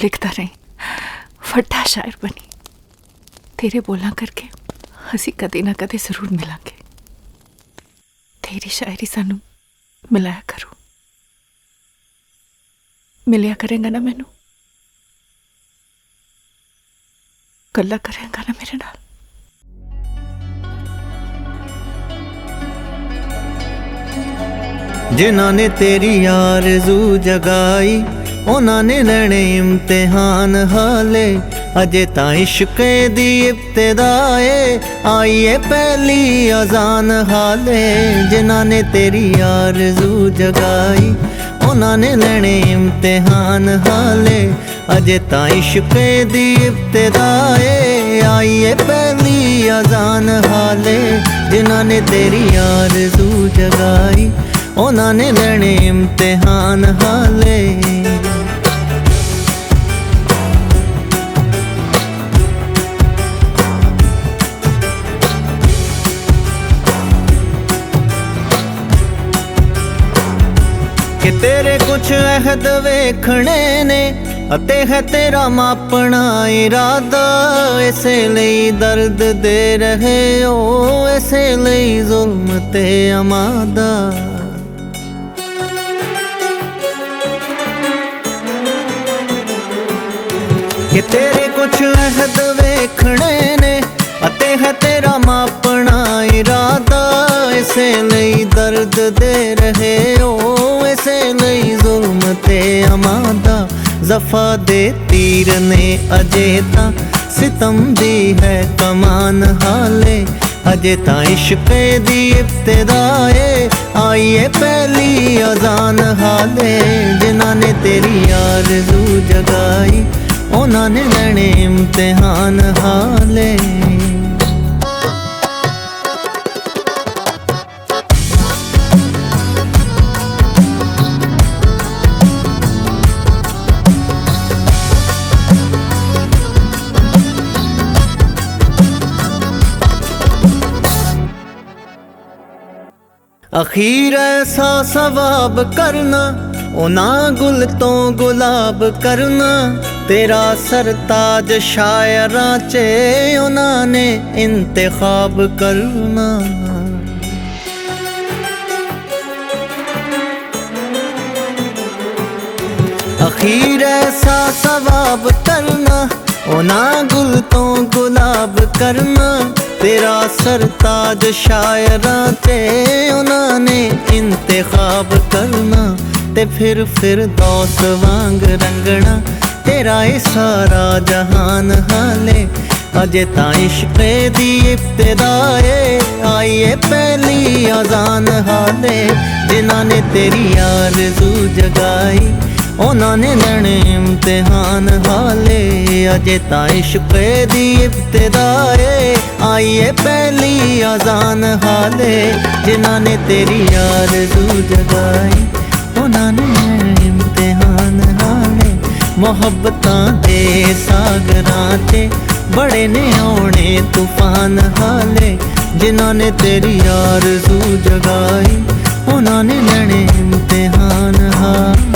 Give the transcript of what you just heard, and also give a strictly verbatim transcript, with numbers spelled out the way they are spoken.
लिखता रही, वड्डा शायर बनी। तेरे बोलना करके असी कदे ना कदे जरूर मिलांगे। तेरी शायरी सानू मिलाया करो। मिलिया करेंगा ना मैनू? गल्ला करेंगा ना मेरे नाल? जिन्हां ने तेरी आरज़ू जगाई उन्हां ने लैणे इम्तिहान हाले। अजे तां इश्क़ दी इब्तिदाए आईए पहली अजान हाले। जिन्हां ने तेरी आरज़ू जगाई उन्हां ने लैणे इम्तिहान हाले। अजे तां इश्क़ दी इब्तिदाए आईए पहली अजान हाले। जिन्हां ने तेरी आरज़ू जगाई उन्हां ने लैणे इम्तिहान हाले। कि तेरे कुछ अहद वेखने ने अते है तेरा मापना इरादा। इसे लई दर्द दे रहे हो, इसे लई जुल्म ते अमादा। कि तेरे कुछ अहद वेखने ने अते है तेरा मापना इरादा। इसे लई दर्द दे रहे हो, इसे लई जुल्म ते अमादा। जफा दे तीर ने अजे ता सितम दी है कमान हाले। अजे ता इश्क़ दी इब्तिदाए आईए पहली अजान हाले। जिन्हां ने तेरी आरज़ू जगाई उन्हां ने लैणे इम्तिहान हाले। अखीर ऐसा सवाब करना उना गुल तो गुलाब करना। तेरा सरताज शायरां चे उन्हां ने इंतखाब करना। अखीर ऐसा सवाब करना उना गुल तो गुलाब करना। तेरा सरताज शायरां ते उन्हां ने इंतखाब करना। ते फिर फिर दौस वांग रंगना तेरा ये सारा जहान हाले। अजे तां इश्क़ दी इब्तिदाए आईए पहली अजान हाले। जिन्हां ने तेरी आरज़ू जगाई उन्हां ने लैणे इम्तिहान हाले। अजे तां इश्क़ दी इब्तिदाए आईए पहली अजान हाले। जिन्हां ने तेरी आरज़ू जगाई उन्हां ने लैणे इम्तिहान हाले। मोहब्बतां दे सागरां ते बड़े ने औने तूफान हाले। जिन्हां ने तेरी आरज़ू जगाई उन्हां ने लैणे इम्तिहान हाले।